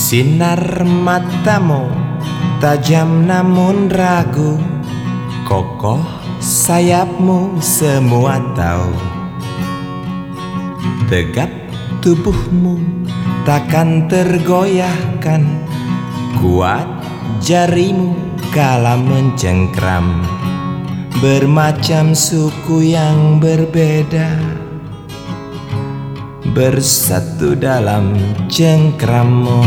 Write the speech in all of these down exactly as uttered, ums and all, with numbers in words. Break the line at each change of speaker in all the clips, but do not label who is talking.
Sinar matamu tajam namun ragu, kokoh sayapmu semua tahu. Tegap tubuhmu takkan tergoyahkan, kuat jarimu kala mencengkram. Bermacam suku yang berbeda bersatu dalam cengkrammu.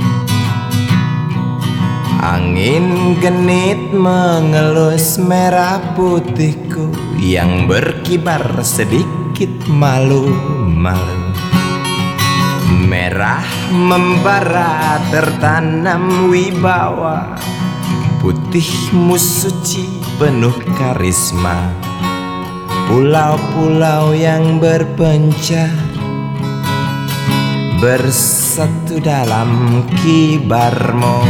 Angin genit mengelus merah putihku yang berkibar sedikit malu-malu. Merah membara tertanam wibawa, putihmu suci penuh karisma. Pulau-pulau yang berpencar bersatu dalam kibarmu.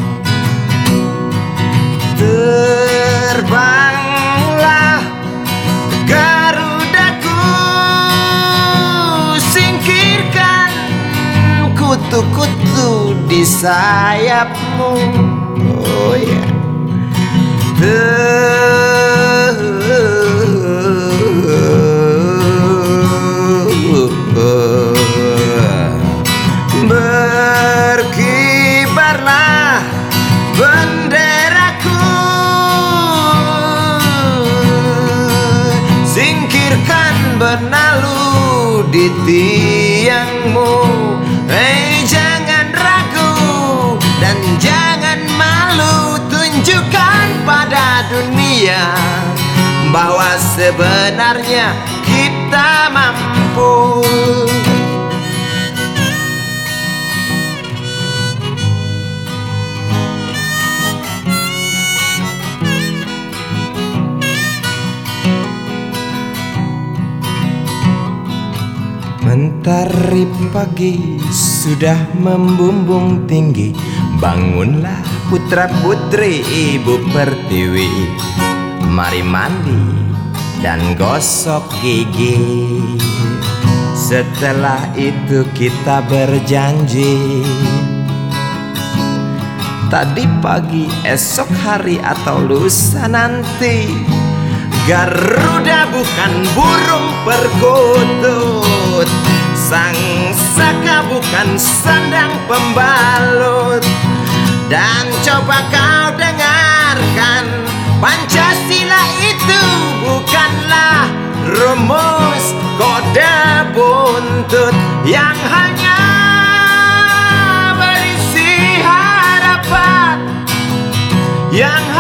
Terbanglah Garudaku, singkirkan kutu-kutu di sayapmu. Oh ya yeah. Berkibarlah benderaku, singkirkan benalu di tiangmu. Hei, jangan ragu dan jangan malu, tunjukkan pada dunia bahwa sebenarnya kita mampu. Mentari pagi sudah membumbung tinggi, bangunlah putra putri ibu pertiwi. Mari mandi dan gosok gigi, setelah itu kita berjanji. Tadi pagi, esok hari atau lusa nanti, Garuda bukan burung perkutut, sang saka bukan sandang pembalut. Dan coba kau dengarkan, Pancasila itu bukanlah rumus kode buntut yang hanya berisi harapan, yang